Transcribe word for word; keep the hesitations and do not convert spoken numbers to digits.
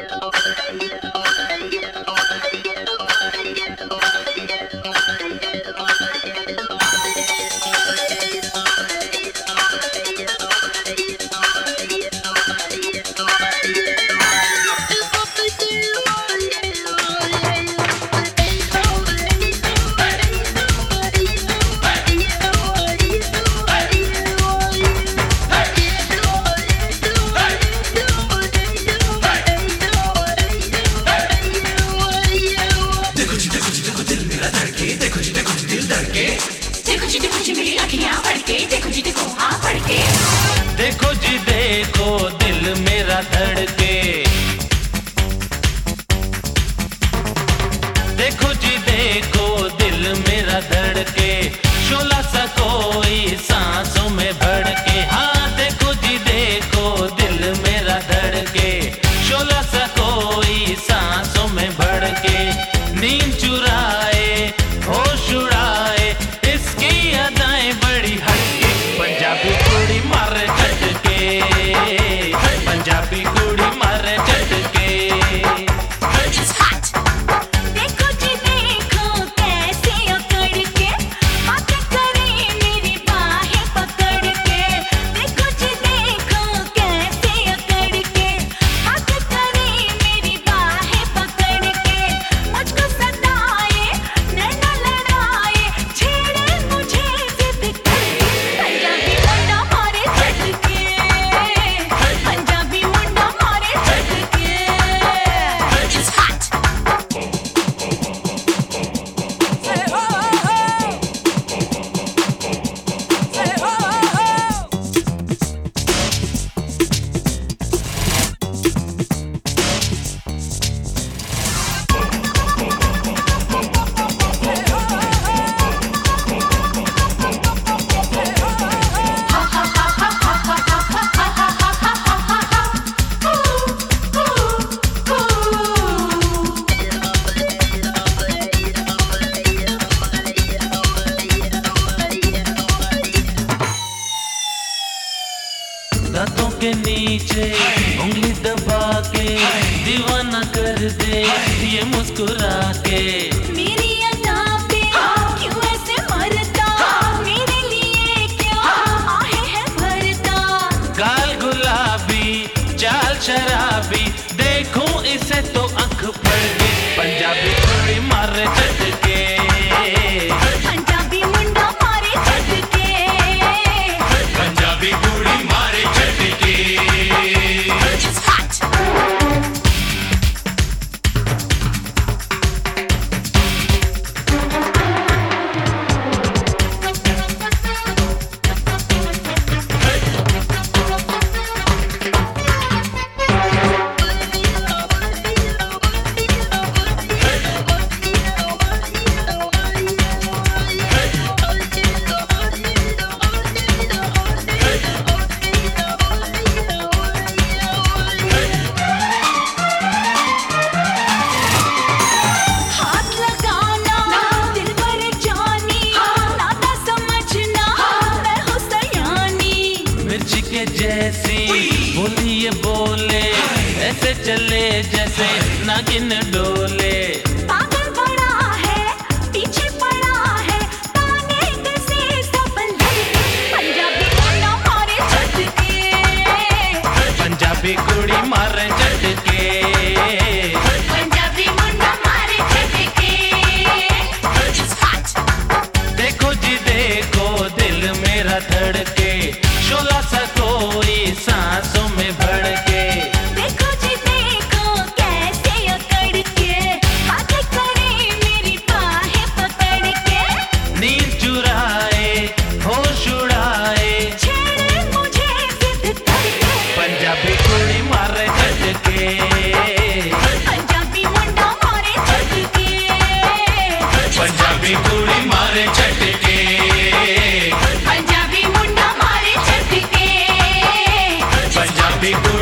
देखो जी देखो जी मेरी आँखियाँ फड़के, देखो जी देखो हाँ फड़के। देखो जी देखो दिल मेरा धड़के, देखो जी देखो दिल मेरा धड़के, शोला सा कोई सांसों में भड़के। हाँ देखो जी देखो दिल मेरा धड़के, शोला सा कोई सांसों में भड़के। नींद चुराए होश उड़ाए इसकी अदाएं बड़ी हटके, पंजाबी कुड़ी मारे झटके, पंजाबी कुड़ी मारे झटके। देखो जी देखो कैसे अकड़ के बातें करे मेरी बाहें पकड़ के। देखो जी देखो कैसे अकड़ के बातें करे मेरी बाहें पकड़ के। मुझको सताए नैना लड़ाए छेड़े मुझे जिद करके। पंजाबी मुंडा मारे झटके, पंजाबी मुंडा मारे झटके। It's hot. Say oh oh oh. Say oh oh oh. दांतों के नीचे उंगली दबा के दीवाना कर दे ये मुस्कुरा के। मेरी अदा पे क्यों ऐसे मरता, मेरे लिए क्या आहें है भरता। गाल गुलाबी चाल शराबी देखूं इसे तो आंख पड़ गई, पंजाबी कुड़ी मारे झटके, पंजाबी मुंडा मारे झटके, पंजाबी कुड़ी मारे झटके। It's hot. हाथ लगाना दिल पर जानी, नाता समझना मैं हूँ सयानी। मिर्ची के जैसी बोली ये बोले, ऐसे चले जैसे नागिन डोले। पागल बड़ा है पीछे पड़ा है ताने कैसे सबले। पंजाबी मुंडा मारे झटके, पंजाबी कुड़ी मारे झटके, पंजाबी मुंडा मारे झटके। It's hot. देखो जी देखो दिल मेरा धड़के, शोला सा कोई सांसों में भड़के। देखो जी देखो कैसे अकड़ के बातें करे मेरी बाहें पकड़ के। नींद चुराए होश उड़ाए छेड़े मुझे जिद करके। पंजाबी कुड़ी मारे झटके, पंजाबी मुंडा मारे झटके, पंजाबी कुड़ी मारे झटके, पंजाबी मुंडा मारे झटके। पंजाबी कुड़ी